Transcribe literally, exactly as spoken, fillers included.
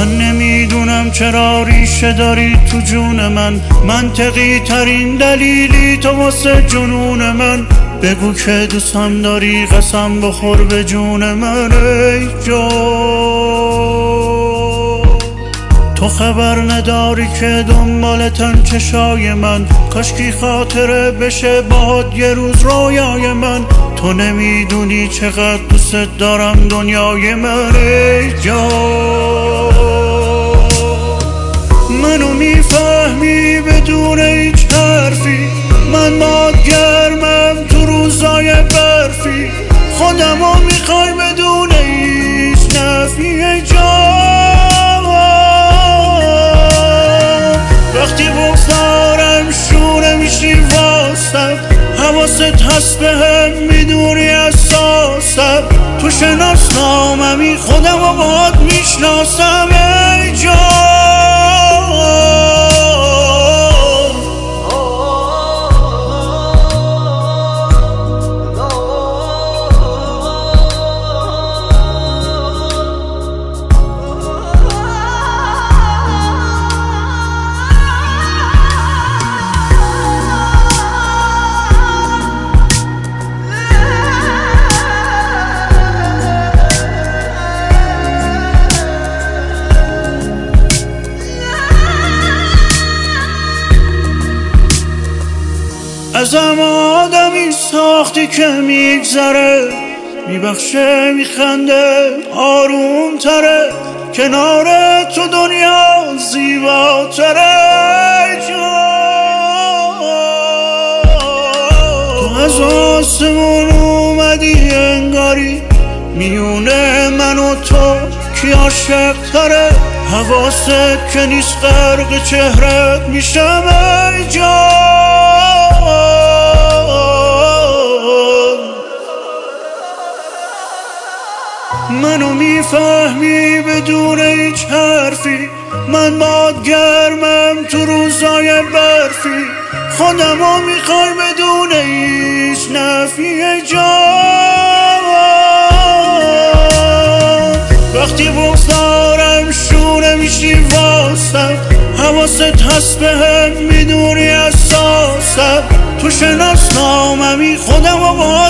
من نمیدونم چرا ریشه داری تو جون من، منطقی ترین دلیلی تو واسه جنون من. بگو که دوستم داری، قسم بخور به جون من ای جان. تو خبر نداری که دنبالتن چشای من، کاشکی خاطره بشه باهات یه روز رویای من. تو نمیدونی چقدر دوست دارم دنیای من ای جان. منو میفهمی بدون هیچ حرفی، من باد گرمم تو روزای برفی، خودمو میخوای بدون هیچ نفی ای جان. وقتی بگذارم شونه میشی واسم، حواست هست به هم میدونی اساسم، تو شناسناممی خودمو باهات میشناسم ای جان. ازم آدمی ساختی که میگذره، میبخشه میخنده آروم تره، کنار تو دنیا زیباتره جان. تو از آسمون اومدی انگاری، میونه من و تو کی عاشق تره، حواست که نیست غرق چهرت میشم ای جان. منو میفهمی بدون هیچ حرفی، من باد گرمم تو روزای برفی، خودمو میخوای بدون هیچ نفی ای جان. وقتی بگذارم شونه میشی واسم، حواست هست به هم میدونی اساسم، تو شناسناممی خودمو باید